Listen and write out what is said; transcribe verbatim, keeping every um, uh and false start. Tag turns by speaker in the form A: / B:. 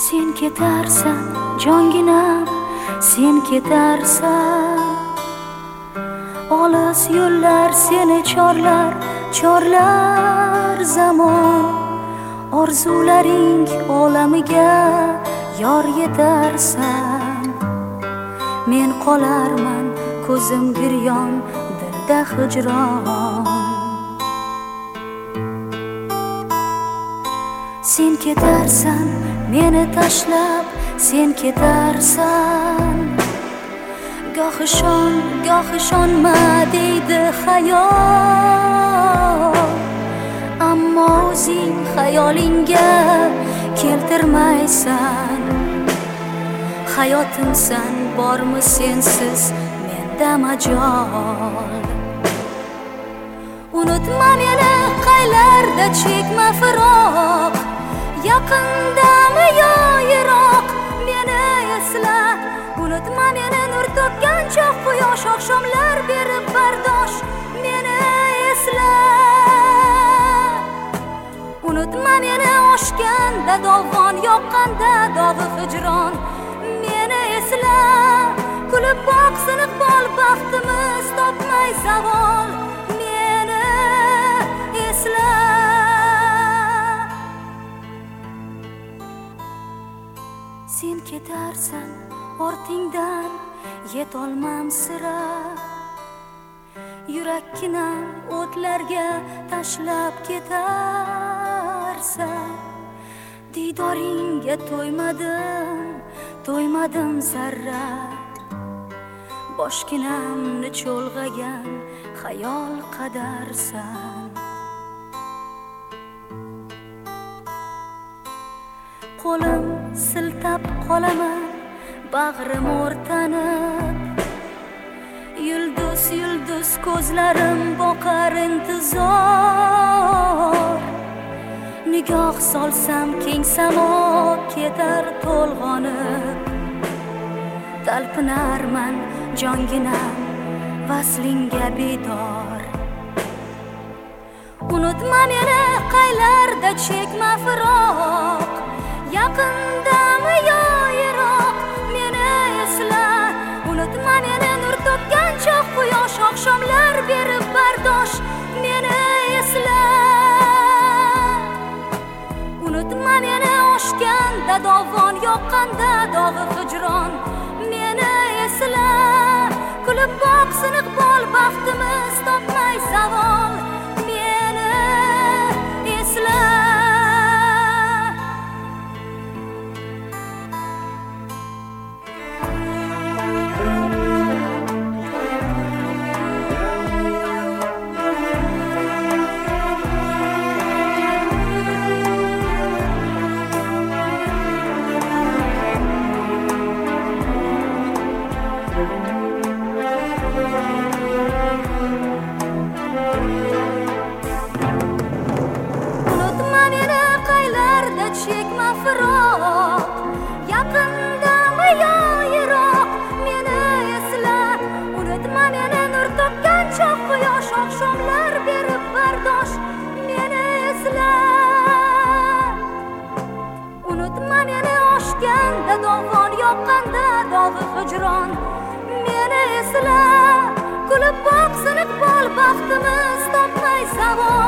A: Sen ketarsan jonginam, sen ketarsan. Olis yo'llar seni chorlar, chorlar zamon. Orzularing olamiga yor yetarsan. Men qolarman ko'zim giryon, dilda hijron. Sen ketarsan meni tashlab, sen ketarsan. Goh ishon, goh ishonma deydi xayol. Ammo o'zing xayolingga keltirmaysan. Hayotimsan, bormi sensiz menda majol. Unutma meni qaylarda, chekma firoq. Yaqindami yo yiroq, meni esla. Unutma meni nur to'kkan choq quyosh, oqshomlar berib bardosh, meni esla. Unutma meni oshganda dovon, yoqqanda dog'i hijron, meni esla. Kulib boq siniq bol, baxtimiz topmay zavol, meni esla. Sen ketarsan ortingdan yetolmam sira. Yurakkinam o'tlarga tashlab ketarsan. Didoringga to'ymadim, to'ymadim zarra. Boshginamni cho'lg'agan xayol qadarsan. Qo'lim siltab qolaman, bag'rim o'rtanib. Yulduz yulduz ko'zlarim boqar intizor. Nigoh solsam keng samo ketar to'lg'onib. Talpinarman jonginam vaslingga bedor. Unutma meni qaylarda, chekma firoq. Yaqindami yo yiroq, meni esla. Unutma meni nur to'kkan choq quyosh, oqshomlar berib bardosh, meni esla. Unutma meni oshganda dovon, yoqqanda dog'i hijron, meni esla. Kulib boq siniq bol, baxtimiz topmay zavol, meni esla. Unutma meni qaylarda, chekma firoq. Yaqindami yo yiroq, meni esla. Unutma meni nur to'kkan choq quyosh, oqshomlar berib bardosh, meni esla. Unutma meni oshganda dovon, yoqqanda dog'i hijron, meni esla. Kulib boq siniq bol, baxtimiz topmay zavol.